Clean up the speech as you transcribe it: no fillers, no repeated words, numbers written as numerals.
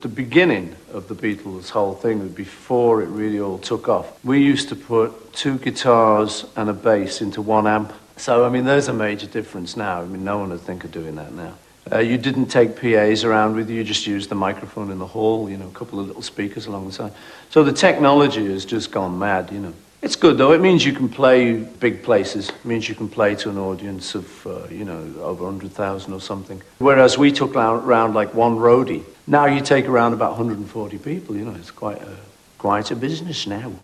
The beginning of the Beatles' whole thing, before it really all took off, we used to put 2 guitars and a bass into 1 amp. So, I mean, there's a major difference now. I mean, no one would think of doing that now. You didn't take PAs around with you just used the microphone in the hall, you know, a couple of little speakers along the side. So the technology has just gone mad, you know. It's good, though. It means you can play big places. It means you can play to an audience of, you know, over 100,000 or something. Whereas we took around like 1 roadie. Now you take around about 140 people, you know. It's quite a business now.